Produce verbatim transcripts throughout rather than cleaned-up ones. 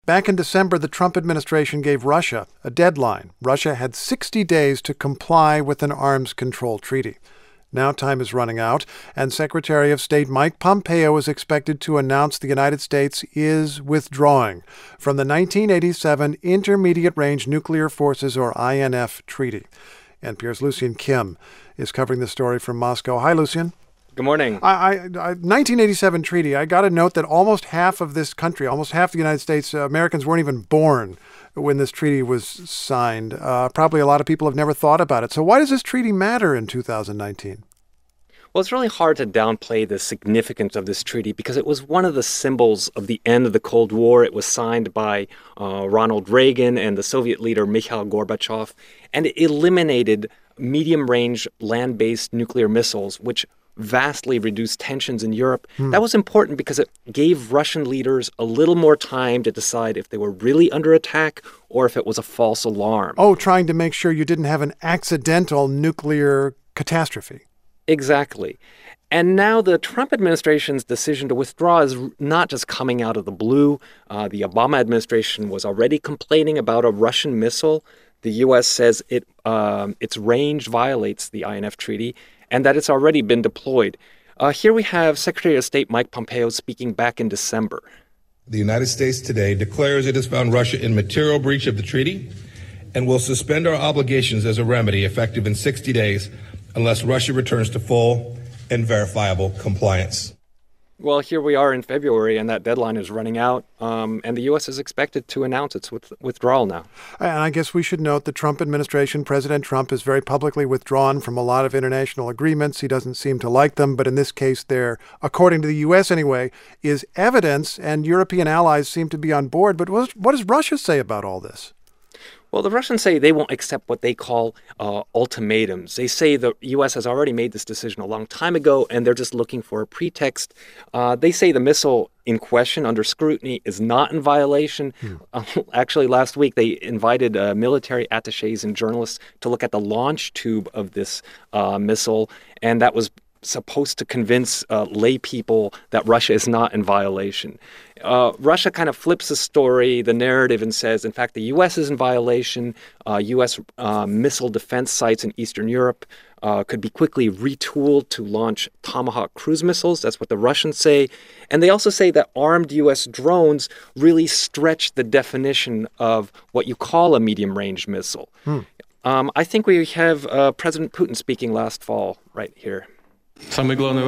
Back in December, the Trump administration gave Russia a deadline. Russia had sixty days to comply with an arms control treaty. Now time is running out, and Secretary of State Mike Pompeo is expected to announce the United States is withdrawing from the nineteen eighty-seven Intermediate Range Nuclear Forces, or I N F, treaty. N P R's Lucian Kim is covering the story from Moscow. Hi, Lucian. Good morning. I, I, I, nineteen eighty-seven treaty, I got to note that almost half of this country, almost half the United States, uh, Americans weren't even born when this treaty was signed. Uh, probably a lot of people have never thought about it. So why does this treaty matter in two thousand nineteen? Well, it's really hard to downplay the significance of this treaty because it was one of the symbols of the end of the Cold War. It was signed by uh, Ronald Reagan and the Soviet leader Mikhail Gorbachev, and it eliminated medium-range land-based nuclear missiles, which vastly reduced tensions in Europe. Hmm. That was important because it gave Russian leaders a little more time to decide if they were really under attack or if it was a false alarm. Oh, trying to make sure you didn't have an accidental nuclear catastrophe. Exactly. And now the Trump administration's decision to withdraw is not just coming out of the blue. Uh, the Obama administration was already complaining about a Russian missile. The U S says it um, its range violates the I N F treaty and that it's already been deployed. Uh, here we have Secretary of State Mike Pompeo speaking back in December. The United States today declares it has found Russia in material breach of the treaty and will suspend our obligations as a remedy effective in sixty days unless Russia returns to full and verifiable compliance. Well, here we are in February, and that deadline is running out, um, and the U S is expected to announce its with- withdrawal now. And I guess we should note the Trump administration, President Trump, is very publicly withdrawn from a lot of international agreements. He doesn't seem to like them, but in this case, there, according to the U S anyway, is evidence, and European allies seem to be on board. But what, what does Russia say about all this? Well, the Russians say they won't accept what they call uh, ultimatums. They say the U S has already made this decision a long time ago, and they're just looking for a pretext. Uh, they say the missile in question under scrutiny is not in violation. Hmm. Uh, actually, last week, they invited uh, military attaches and journalists to look at the launch tube of this uh, missile, and that was supposed to convince uh, lay people that Russia is not in violation. Uh, Russia kind of flips the story, the narrative, and says, in fact, the U S is in violation. Uh, U S uh, missile defense sites in Eastern Europe uh, could be quickly retooled to launch Tomahawk cruise missiles. That's what the Russians say. And they also say that armed U S drones really stretch the definition of what you call a medium-range missile. Hmm. Um, I think we have uh, President Putin speaking last fall right here. So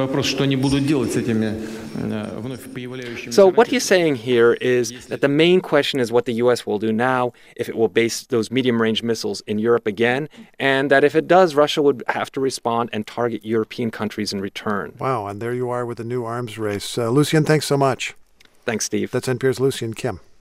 what he's saying here is that the main question is what the U S will do now, if it will base those medium-range missiles in Europe again, and that if it does, Russia would have to respond and target European countries in return. Wow, and there you are with the new arms race. Uh, Lucian, thanks so much. Thanks, Steve. That's N P R's Lucian Kim.